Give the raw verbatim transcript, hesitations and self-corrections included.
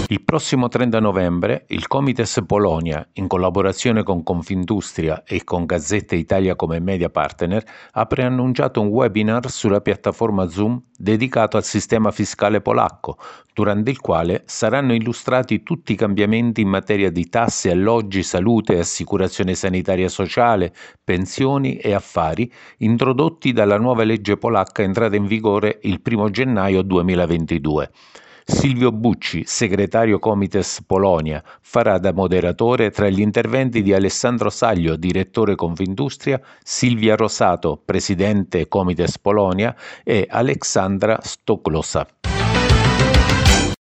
Il prossimo trenta novembre il Comites Polonia, in collaborazione con Confindustria e con Gazzetta Italia come media partner, ha preannunciato un webinar sulla piattaforma Zoom dedicato al sistema fiscale polacco, durante il quale saranno illustrati tutti i cambiamenti in materia di tasse, alloggi, salute, assicurazione sanitaria sociale, pensioni e affari, introdotti dalla nuova legge polacca entrata in vigore il primo gennaio duemilaventidue. Silvio Bucci, segretario Comites Polonia, farà da moderatore tra gli interventi di Alessandro Saglio, direttore Confindustria, Silvia Rosato, presidente Comites Polonia e Aleksandra Stoklosa.